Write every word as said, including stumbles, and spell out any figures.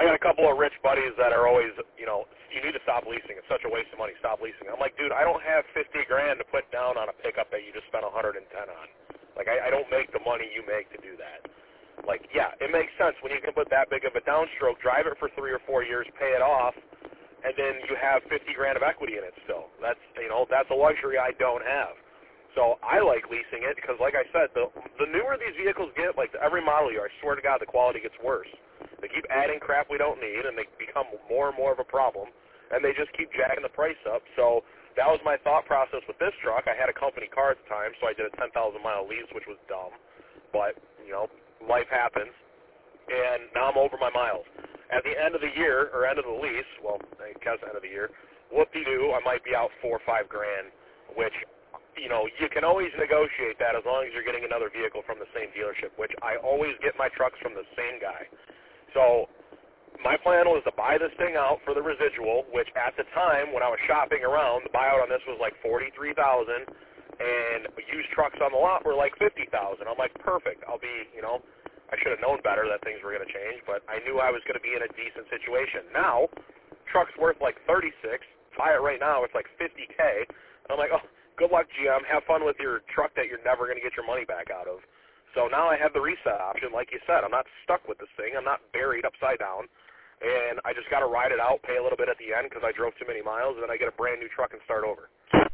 got a couple of rich buddies that are always, you know, you need to stop leasing. It's such a waste of money. Stop leasing. I'm like, dude, I don't have fifty grand to put down on a pickup that you just spent one hundred ten on. Like, I, I don't make the money you make to do that. Like, yeah, it makes sense when you can put that big of a downstroke, drive it for three or four years, pay it off, and then you have fifty grand of equity in it still. That's, you know, that's a luxury I don't have. So I like leasing it because, like I said, the the newer these vehicles get, like every model year, I swear to God, the quality gets worse. They keep adding crap we don't need, and they become more and more of a problem, and they just keep jacking the price up. So that was my thought process with this truck. I had a company car at the time, so I did a ten thousand mile lease, which was dumb. But, you know, life happens, and now I'm over my miles. At the end of the year, or end of the lease, well, I guess end of the year, whoop-de-doo, I might be out four or five grand, which, you know, you can always negotiate that as long as you're getting another vehicle from the same dealership, which I always get my trucks from the same guy. So my plan was to buy this thing out for the residual, which at the time when I was shopping around, the buyout on this was like forty-three thousand dollars, and used trucks on the lot were like fifty thousand dollars. I'm like, perfect. I'll be, you know, I should have known better that things were going to change, but I knew I was going to be in a decent situation. Now, truck's worth like thirty-six. Buy it right now, it's like fifty K. And I'm like, oh, good luck, G M. Have fun with your truck that you're never going to get your money back out of. So now I have the reset option, like you said. I'm not stuck with this thing. I'm not buried upside down. And I just got to ride it out, pay a little bit at the end because I drove too many miles, and then I get a brand new truck and start over.